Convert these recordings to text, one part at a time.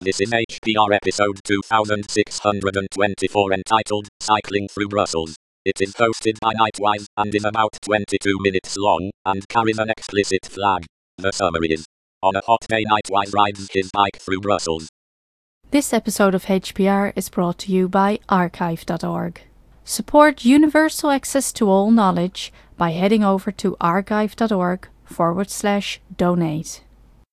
This is HPR episode 2624 entitled Cycling Through Brussels. It is hosted by Nightwise and is about 22 minutes long and carries an explicit flag. The summary is: on a hot day, Nightwise rides his bike through Brussels. This episode of HPR is brought to you by archive.org. Support universal access to all knowledge by heading over to archive.org/donate.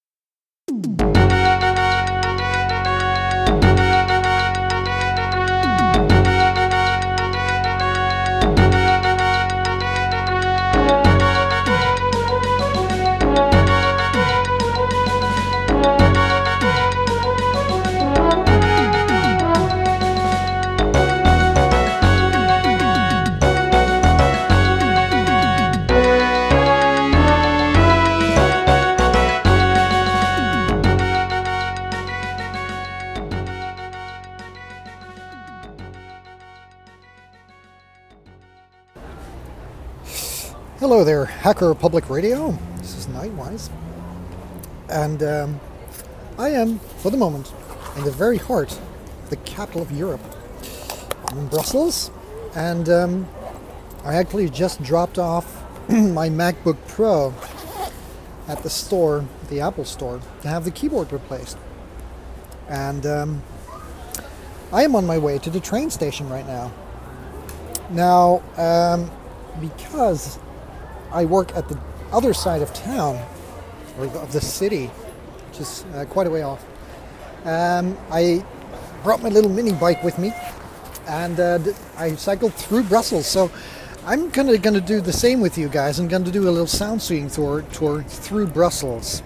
Hello there, Hacker Public Radio. This is Nightwise, and I am, for the moment, in the very heart of the capital of Europe. I'm in Brussels, and I actually just dropped off my MacBook Pro at the store, the Apple store, to have the keyboard replaced. And I am on my way to the train station right now. Now, because I work at the other side of town, or of the city, which is quite a way off. I brought my little mini bike with me, and I cycled through Brussels. So I'm gonna do the same with you guys. I'm gonna do a little sound-seeing tour through Brussels,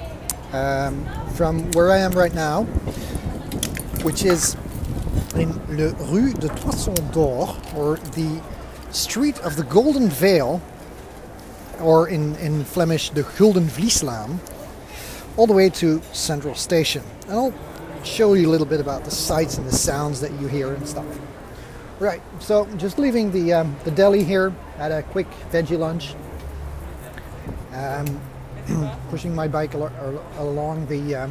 from where I am right now, which is in Le Rue de Toison d'Or, or the Street of the Golden Veil, or in Flemish, the Gulden Vlieslaan, all the way to Central Station. And I'll show you a little bit about the sights and the sounds that you hear and stuff. Right, so just leaving the deli here at a quick veggie lunch. Pushing my bike along the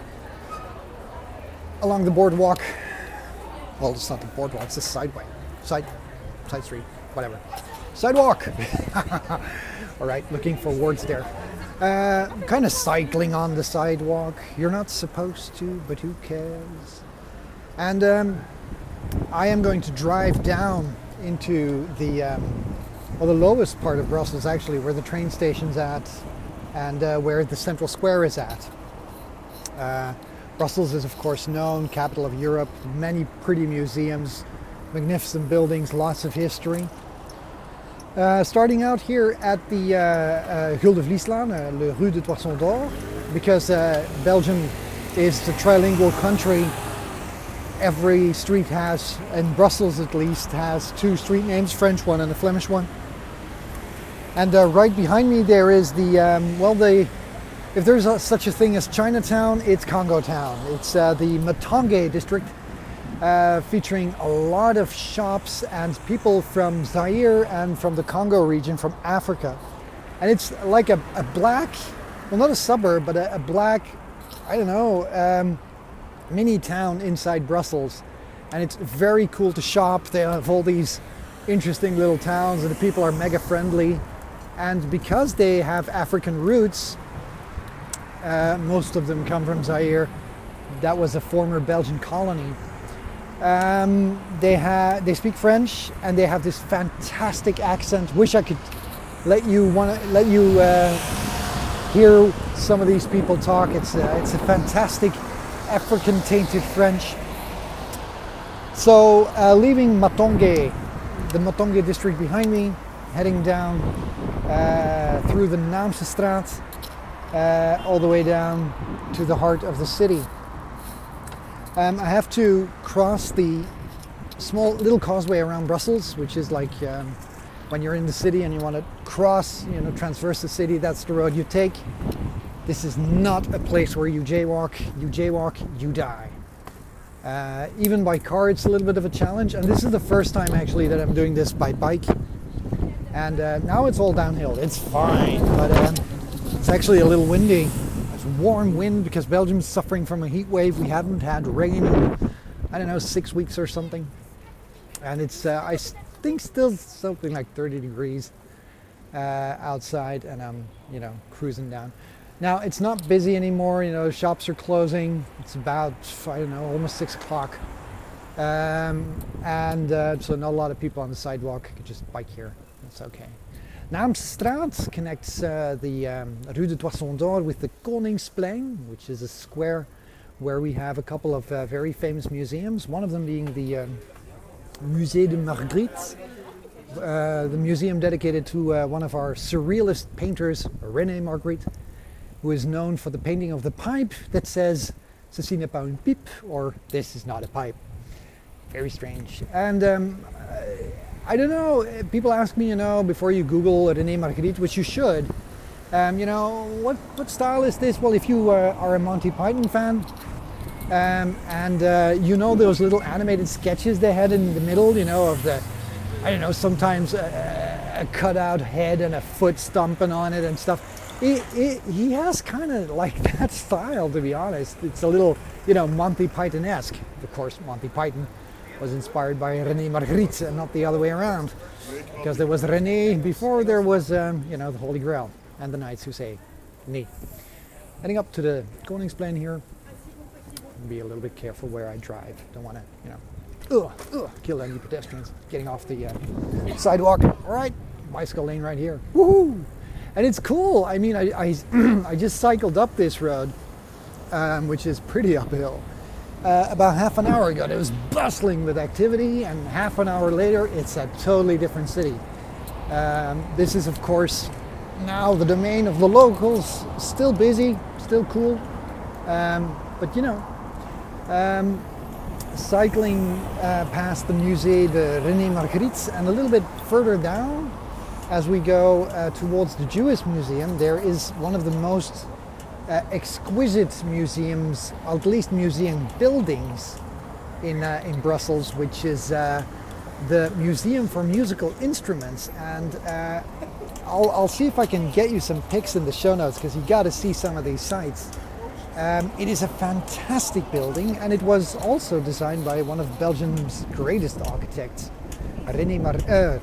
boardwalk. Well, it's not the boardwalk, it's the side street, whatever. Sidewalk! Alright, looking for words there. Kind of cycling on the sidewalk. You're not supposed to, but who cares? And I am going to drive down into the lowest part of Brussels, actually, where the train station's at and where the central square is at. Brussels is, of course, known, capital of Europe, many pretty museums, magnificent buildings, lots of history. Starting out here at the Gulden Vlieslaan, Le Rue de Toison d'Or, because Belgium is the trilingual country. Every street has, in Brussels at least, has two street names, French one and a Flemish one. And right behind me there is if there's such a thing as Chinatown, it's Congo Town. It's the Matonge district. Featuring a lot of shops and people from Zaire and from the Congo region, from Africa. And it's like a black, well, not a suburb, but a black, mini town inside Brussels. And it's very cool to shop. They have all these interesting little towns, and the people are mega friendly. And because they have African roots, most of them come from Zaire. That was a former Belgian colony. They speak French, and they have this fantastic accent. Wish I could let you hear some of these people talk. It's a fantastic African-tainted French. So leaving Matonge, the Matonge district behind me, heading down through the Naamsestraat, all the way down to the heart of the city. I have to cross the small little causeway around Brussels, which is like when you're in the city and you want to cross, transverse the city, that's the road you take. This is not a place where you jaywalk. You jaywalk, you die. Even by car, it's a little bit of a challenge. And this is the first time actually that I'm doing this by bike. And now it's all downhill. It's fine, but it's actually a little windy. It's warm wind because Belgium's suffering from a heat wave. We haven't had rain in, I don't know, 6 weeks or something. And it's, I think, still something like 30 degrees outside, and I'm, cruising down. Now, it's not busy anymore, shops are closing. It's about, I don't know, almost 6 o'clock. So not a lot of people on the sidewalk. You could just bike here. That's okay. Naamstraat connects the Rue de Toisson d'Or with the Koningsplein, which is a square where we have a couple of very famous museums. One of them being the Musée de Marguerite, the museum dedicated to one of our surrealist painters, René Magritte, who is known for the painting of the pipe that says "Ceci n'est pas une pipe," or "This is not a pipe." Very strange. And I don't know, people ask me, before you Google René Magritte, which you should, what style is this? Well, if you are a Monty Python fan, and those little animated sketches they had in the middle, of the, sometimes a cutout head and a foot stomping on it and stuff. He has kind of like that style, to be honest. It's a little, Monty Python-esque. Of course, Monty Python was inspired by René Magritte and not the other way around, because there was René before there was the Holy Grail and the knights who say nee. Heading up to the Koningsplein here. Be a little bit careful where I drive. Don't want to kill any pedestrians getting off the sidewalk. All right, bicycle lane right here. Woohoo! And it's cool. I mean, I just cycled up this road, which is pretty uphill. About half an hour ago, it was bustling with activity, and half an hour later, it's a totally different city. This is, of course, now the domain of the locals. Still busy, still cool, but cycling past the Musée de René Magritte, and a little bit further down, as we go towards the Jewish Museum, there is one of the most exquisite museums, at least museum buildings in Brussels, which is the Museum for Musical Instruments. And I'll see if I can get you some pics in the show notes, because you got to see some of these sites. It is a fantastic building, and it was also designed by one of Belgium's greatest architects, René Magritte.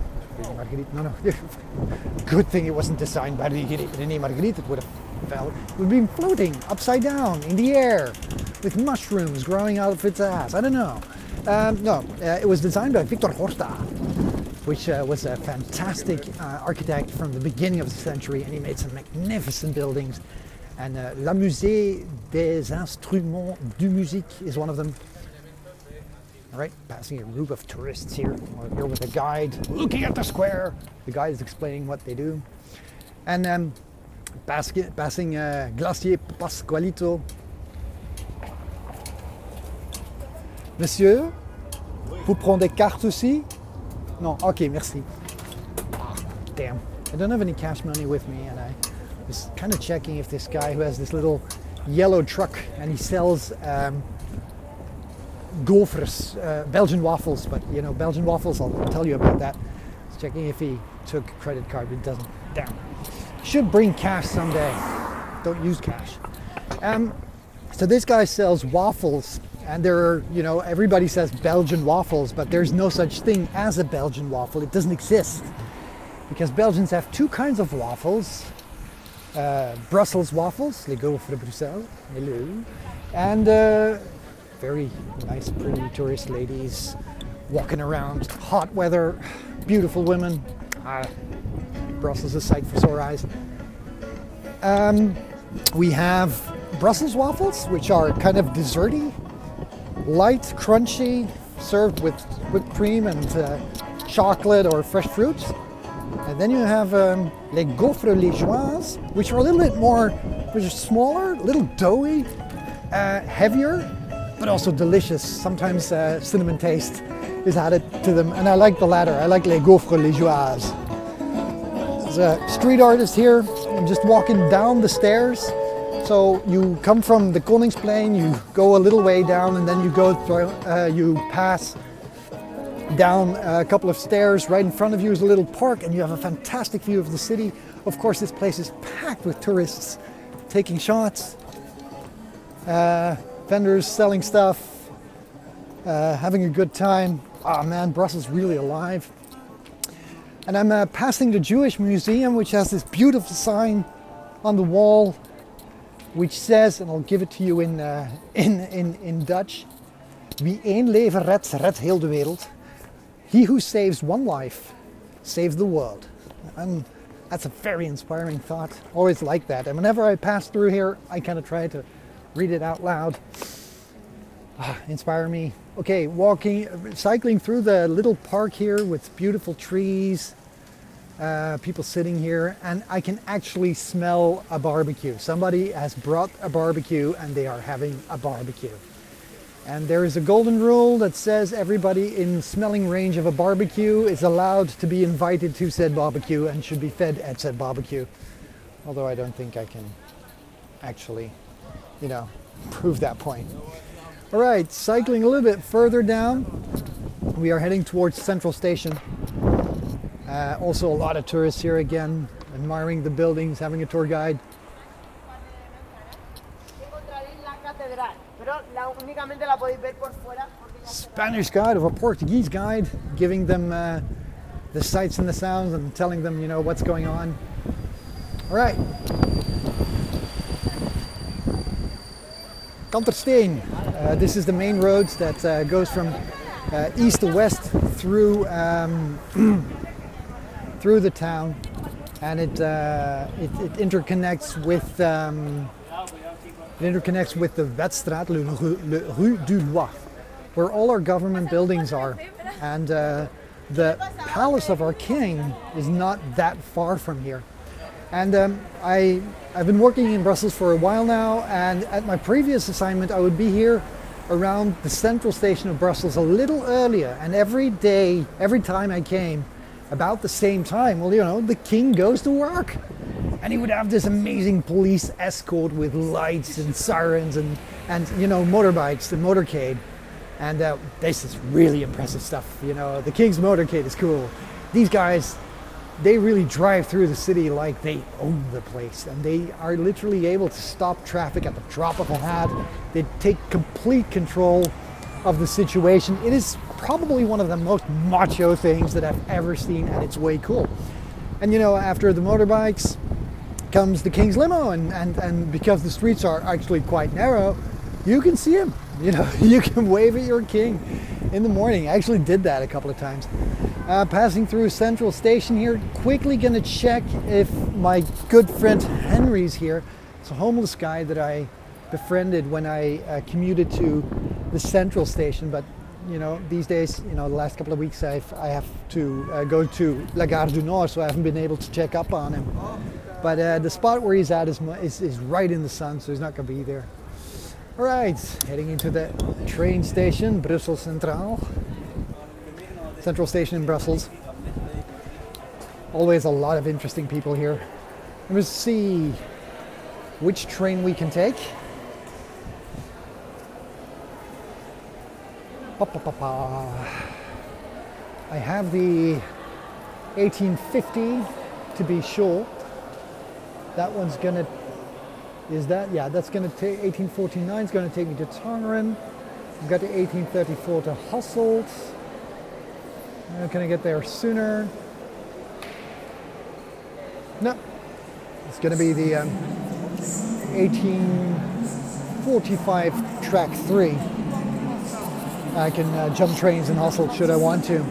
Good thing it wasn't designed by René Magritte. It would have fell. It would have been floating upside down in the air with mushrooms growing out of its ass. I don't know. It was designed by Victor Horta, which was a fantastic architect from the beginning of the century, and he made some magnificent buildings. And La Musée des Instruments de Musique is one of them. All right, passing a group of tourists here. We're here with a guide looking at the square. The guide is explaining what they do. And passing Glacier Pascualito. Monsieur, vous prenez des cartes aussi? Non, okay, merci. Ah, damn, I don't have any cash money with me, and I was kind of checking if this guy who has this little yellow truck and he sells gaufres, Belgian waffles, but Belgian waffles, I'll tell you about that. I was checking if he took a credit card, but it doesn't. Damn. Should bring cash someday. Don't use cash. So this guy sells waffles, and there are, everybody says Belgian waffles, but there's no such thing as a Belgian waffle. It doesn't exist, because Belgians have two kinds of waffles. Brussels waffles, les gaufres de Bruxelles, hello, and very nice, pretty tourist ladies walking around, hot weather, beautiful women. Brussels is a sight for sore eyes. We have Brussels waffles, which are kind of desserty, light, crunchy, served with whipped cream and chocolate or fresh fruit. And then you have les gaufres liégeoises, which are a little bit more, which are smaller, a little doughy, heavier, but also delicious. Sometimes cinnamon taste is added to them, and I like the latter. I like les gaufres liégeoises. There's a street artist here. I'm just walking down the stairs. So you come from the Koningsplein, you go a little way down, and then you go through, you pass down a couple of stairs. Right in front of you is a little park, and you have a fantastic view of the city. Of course, this place is packed with tourists taking shots, vendors selling stuff, having a good time. Oh man, Brussels really alive. And I'm passing the Jewish Museum, which has this beautiful sign on the wall, which says, and I'll give it to you in Dutch: Wie één leven redt, redt heel de wereld. He who saves one life, saves the world. And that's a very inspiring thought. Always like that. And whenever I pass through here, I kind of try to read it out loud. Inspire me. Okay, cycling through the little park here with beautiful trees, people sitting here, and I can actually smell a barbecue. Somebody has brought a barbecue and they are having a barbecue. And there is a golden rule that says everybody in smelling range of a barbecue is allowed to be invited to said barbecue and should be fed at said barbecue. Although I don't think I can actually, prove that point. All right, cycling a little bit further down, we are heading towards Central Station. Also a lot of tourists here again, admiring the buildings, having a tour guide. Spanish guide or a Portuguese guide, giving them the sights and the sounds and telling them, what's going on. All right. Kantersteen. This is the main roads that goes from east to west through through the town, and it interconnects with the Wetstraat, le Rue du Loi, where all our government buildings are, and the palace of our king is not that far from here. And I've been working in Brussels for a while now, and at my previous assignment I would be here around the central station of Brussels a little earlier, and every time I came about the same time, the king goes to work, and he would have this amazing police escort with lights and sirens and motorbikes, the motorcade. And this is really impressive stuff. The king's motorcade is cool. These guys, they really drive through the city like they own the place, and they are literally able to stop traffic at the drop of a hat. They take complete control of the situation. It is probably one of the most macho things that I've ever seen, and it's way cool. And after the motorbikes comes the king's limo, and because the streets are actually quite narrow, you can see him. You can wave at your king in the morning. I actually did that a couple of times. Passing through Central Station here, quickly gonna check if my good friend Henry's here. It's a homeless guy that I befriended when I commuted to the Central Station, but these days, the last couple of weeks I have to go to La Gare du Nord, so I haven't been able to check up on him. But the spot where he's at is right in the sun, so he's not gonna be there. All right, heading into the train station, Brussels Centraal. Central Station in Brussels. Always a lot of interesting people here. Let's see which train we can take. I have the 1850 to be sure. That one's gonna, that's gonna take, 1849 is gonna take me to Tongeren. I've got the 1834 to Hasselt. Can I get there sooner? No. It's gonna be the 1845 track 3. I can jump trains in Hasselt should I want to.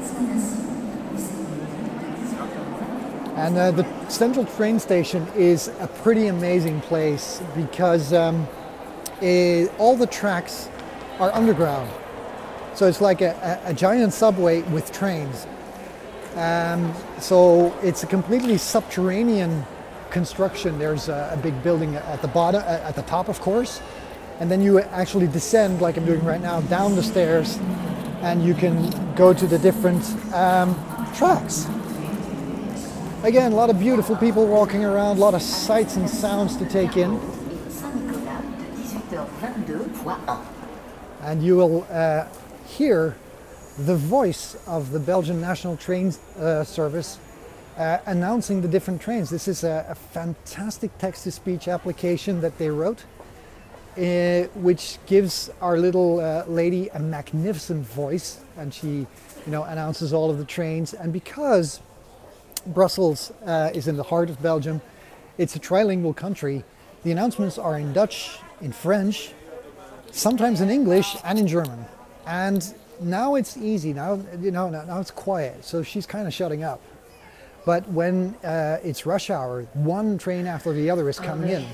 And the central train station is a pretty amazing place because all the tracks are underground. So it's like a giant subway with trains. So it's a completely subterranean construction. There's a big building at the bottom, at the top, of course. And then you actually descend, like I'm doing right now, down the stairs, and you can go to the different tracks. Again, a lot of beautiful people walking around, a lot of sights and sounds to take in. And you will hear the voice of the Belgian National Train Service announcing the different trains. This is a fantastic text-to-speech application that they wrote. which gives our little lady a magnificent voice, and she, announces all of the trains. And because Brussels is in the heart of Belgium, it's a trilingual country. The announcements are in Dutch, in French, sometimes in English and in German. And now it's easy. Now it's quiet. So she's kind of shutting up. But when it's rush hour, one train after the other is coming in.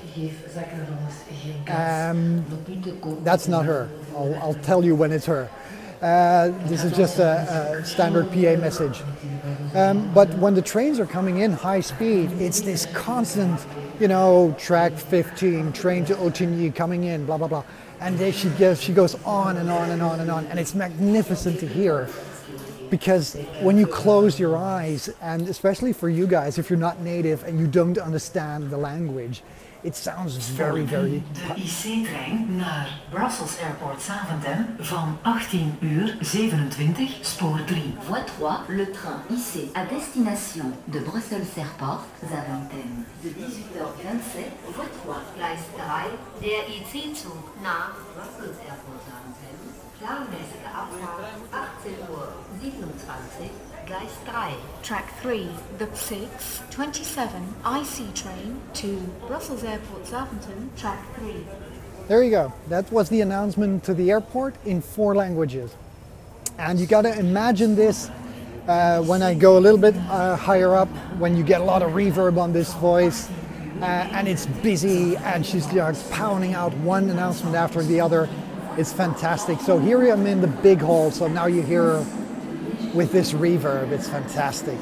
That's not her. I'll tell you when it's her. This is just a standard PA message. But when the trains are coming in high speed, it's this constant, track 15, train to Otigny coming in, blah, blah, blah. And then she goes on and on and on and on. And it's magnificent to hear. Because when you close your eyes, and especially for you guys, if you're not native and you don't understand the language, it sounds very, very... De IC-trein naar Brussels Airport Zaventem van 18h27, spoor 3. Voie 3, le train IC à destination de Brussels Airport Zaventem. De 18h27, voie 3. Gleis 3, der IC-Zug nach Brussels Airport Zaventem. Planmäßige Abfahrt 18h27, Gleis 3. Track 3, the 627 IC train to Brussels Airport Zaventem, track 3. There you go. That was the announcement to the airport in 4 languages. And you got to imagine this when I go a little bit higher up, when you get a lot of reverb on this voice, and it's busy, and she's just pounding out one announcement after the other. It's fantastic. So here I am in the big hall, so now you hear her with this reverb. It's fantastic.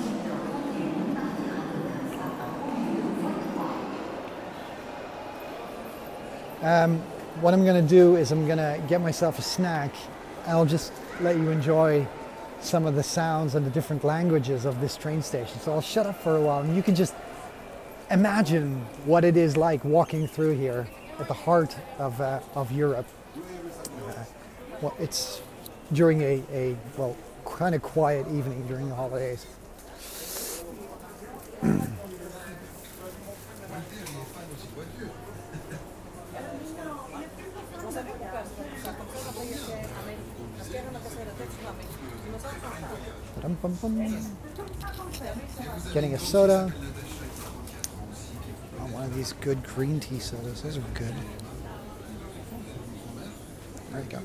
What I'm going to do is I'm going to get myself a snack, and I'll just let you enjoy some of the sounds and the different languages of this train station. So I'll shut up for a while, and you can just imagine what it is like walking through here at the heart of Europe. Well, it's during a kind of quiet evening during the holidays. Getting a soda. Oh, one of these good green tea sodas. Those are good. There you go.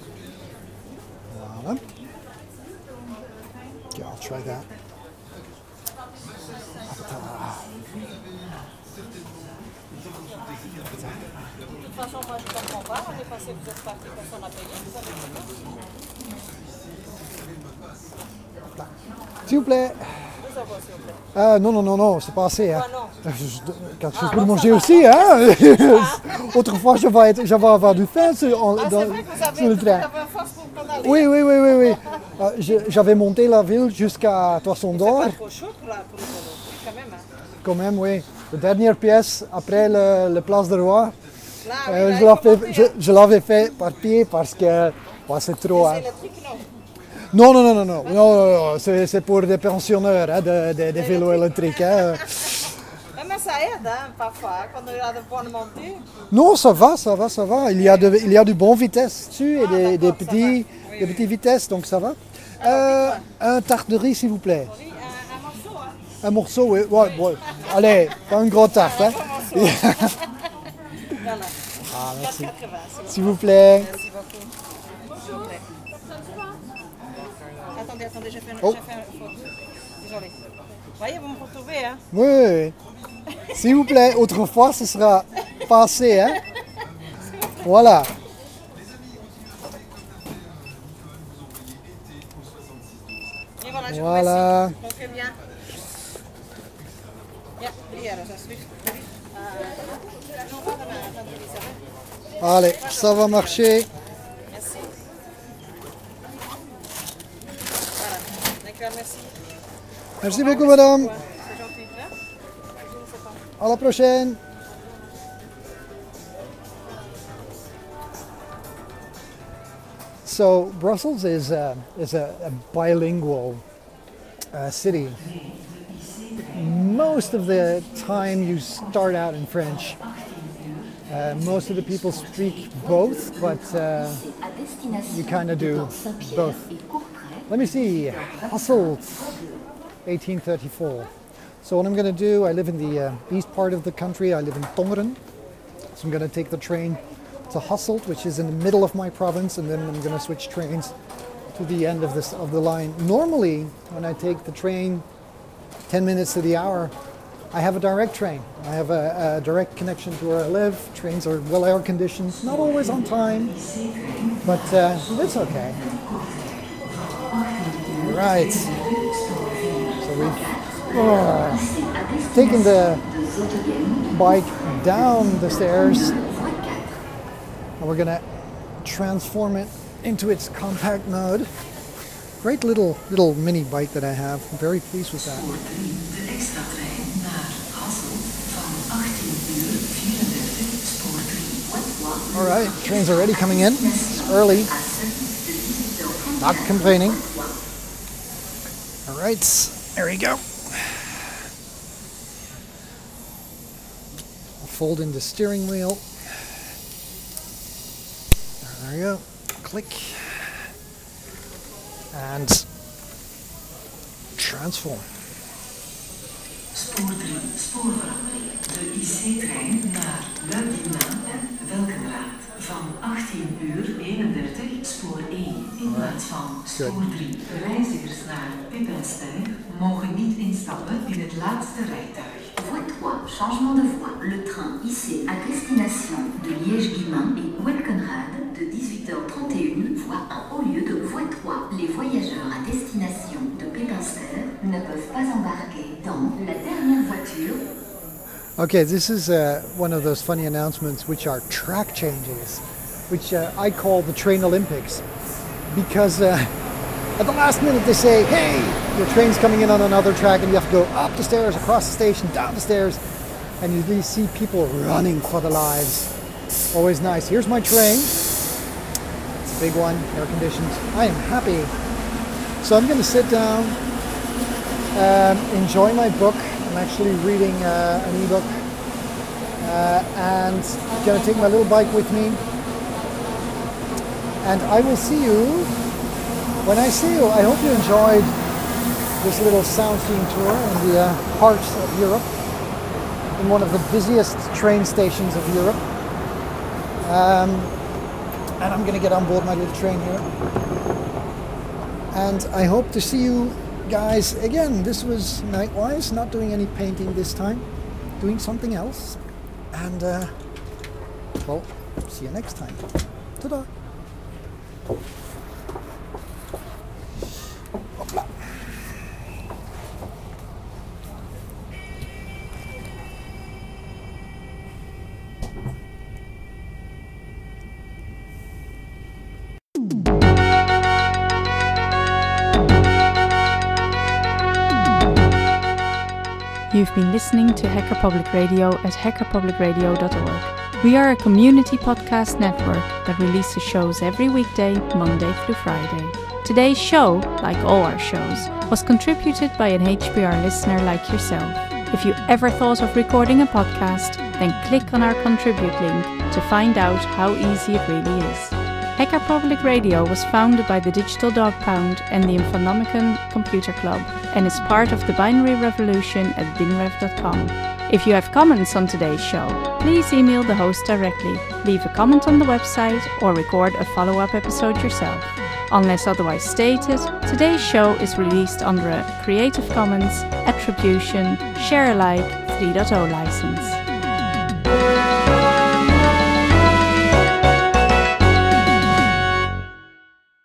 Voilà. Yeah, I'll try that. S'il vous plaît. Non, c'est pas assez. Hein. Quelque chose pour manger aussi. Hein. Autrefois, je vais avoir du pain sur le train. Oui. J'avais monté la ville jusqu'à Toisson d'Or. C'est pas trop chaud pour quand même. Hein. Quand même, oui. La dernière pièce, après le Place de Roi, je l'avais fait par pied parce que c'est trop. Hein. Non, c'est pour des pensionnaires, hein, des vélos électriques. Hein. Mais ça aide, hein, parfois, quand on a de bonnes montées. Non, ça va. Il y a du bon vitesse dessus et des petites vitesses, donc ça va. Un tarte de riz, s'il vous plaît. Oui, un morceau, hein. Un morceau, oui. Ouais. Allez, pas une grosse tarte. Hein. Voilà. Ah, merci. 4,80, s'il vous plaît. Merci beaucoup. S'il vous plaît. Attendez, j'ai fait une faute. Désolé. Vous voyez, vous me retrouvez, hein? Oui. S'il vous plaît, autrefois, ce sera passé, hein? Voilà. Et voilà, je Voilà. vous remercie. Très bien. Ja, 3 euros, alsjeblieft. Allez, ça va marcher. Merci. Voilà, d'accord, merci. Merci beaucoup, madame. C'est gentil, hein? Je ne sais pas. À la prochaine. So Brussels is a bilingual city. Most of the time you start out in French, Most of the people speak both, but you kind of do both. Let me see, Hasselt, 1834. So what I'm going to do, I live in the east part of the country, I live in Tongeren. So I'm going to take the train to Hasselt, which is in the middle of my province, and then I'm going to switch trains to the end of the line. Normally, when I take the train 10 minutes to the hour, I have a direct train. I have a direct connection to where I live. Trains are well air conditioned, not always on time, but it's okay. Right. So we've taken the bike down the stairs, and we're gonna transform it into its compact mode. Great little mini bike that I have. I'm very pleased with that. Alright, train's already coming in. It's early. Not complaining. Alright, there we go. I'll fold in the steering wheel. There we go. Click. And transform. Spoor 3, spoorverandering. De IC-trein naar Luik-Diemen en Welkenraad. Van 18:31, spoor 1 in plaats van spoor 3. Reizigers naar Pippenstijn mogen niet instappen in het laatste rijtuig. Voie 3, changement de voie. Le train IC à destination de Liège-Guillemins et Welkenrad de 18h31, voie 1 au lieu de voie 3. Les voyageurs à destination de Pippenstijn ne peuvent pas embarquer dans la dernière voiture. Okay, this is one of those funny announcements which are track changes, which I call the Train Olympics, because at the last minute they say, hey, your train's coming in on another track and you have to go up the stairs, across the station, down the stairs, and you see people running for their lives. Always nice. Here's my train. It's a big one, air conditioned. I am happy. So I'm going to sit down, enjoy my book. I'm actually reading an ebook, and I'm going to take my little bike with me, and I will see you when I see you. I hope you enjoyed this little sound-seeing tour in the heart of Europe, in one of the busiest train stations of Europe, and I'm going to get on board my little train here, and I hope to see you guys again. This was Nightwise, not doing any painting this time, doing something else, and well, see you next time. Ta-da! Hopla. You've been listening to Hacker Public Radio at hackerpublicradio.org. We are a community podcast network that releases shows every weekday, Monday through Friday. Today's show, like all our shows, was contributed by an HPR listener like yourself. If you ever thought of recording a podcast, then click on our contribute link to find out how easy it really is. Hacker Public Radio was founded by the Digital Dog Pound and the Infonomicon Computer Club and is part of the binary revolution at binrev.com. If you have comments on today's show, please email the host directly, leave a comment on the website, or record a follow-up episode yourself. Unless otherwise stated, today's show is released under a Creative Commons Attribution Share Alike 3.0 license.